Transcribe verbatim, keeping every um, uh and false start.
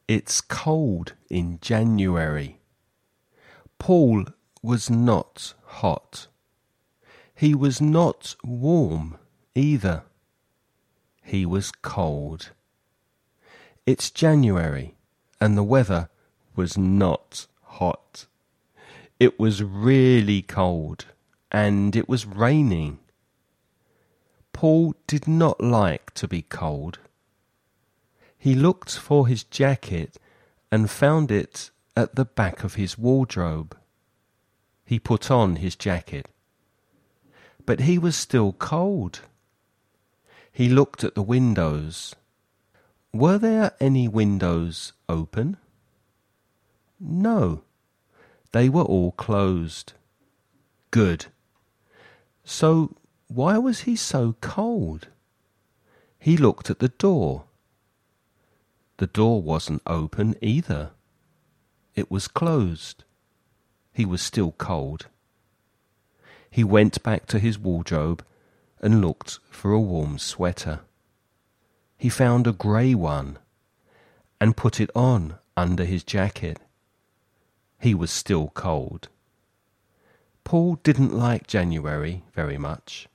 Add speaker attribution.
Speaker 1: It's cold in January. Paul was not hot. He was not warm either. He was cold. It's January, and the weather was not hot. It was really cold, and it was raining. Paul did not like to be cold. He looked for his jacket and found it at the back of his wardrobe. He put on his jacket. But he was still cold. He looked at the windows. Were there any windows open? No, they were all closed. Good. So why was he so cold? He looked at the door. The door wasn't open either. It was closed. He was still cold. He went back to his wardrobe and looked for a warm sweater. He found a grey one and put it on under his jacket. He was still cold. Paul didn't like January very much.